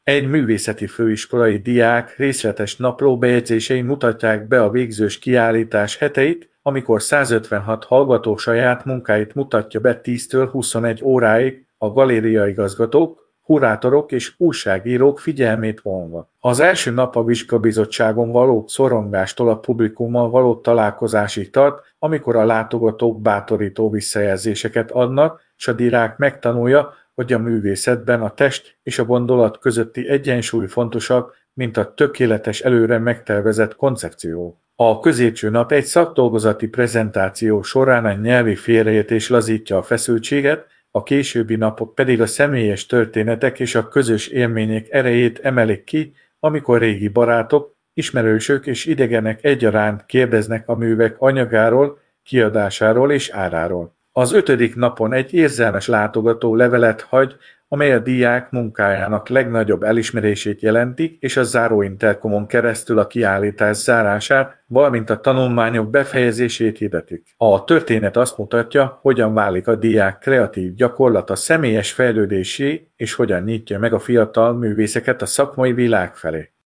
Egy művészeti főiskolai diák részletes naplóbejegyzései mutatják be a végzős kiállítás heteit, amikor 156 hallgató saját munkáit mutatja be 10-től 21 óráig a galériaigazgatók, kurátorok és újságírók figyelmét vonva. Az első nap a vizsgabizottságon való szorongástól a publikummal való találkozásig tart, amikor a látogatók bátorító visszajelzéseket adnak, s a diák megtanulja, hogy a művészetben a test és a gondolat közötti egyensúly fontosabb, mint a tökéletes előre megtervezett koncepció. A középső nap egy szakdolgozati prezentáció során a nyelvi félreértés lazítja a feszültséget, a későbbi napok pedig a személyes történetek és a közös élmények erejét emelik ki, amikor régi barátok, ismerősök és idegenek egyaránt kérdeznek a művek anyagáról, kiadásáról és áráról. Az 5. napon egy érzelmes látogató levelet hagy, amely a diák munkájának legnagyobb elismerését jelenti, és a záróinterkomon keresztül a kiállítás zárását, valamint a tanulmányok befejezését hirdetik. A történet azt mutatja, hogyan válik a diák kreatív gyakorlata személyes fejlődésé, és hogyan nyitja meg a fiatal művészeket a szakmai világ felé.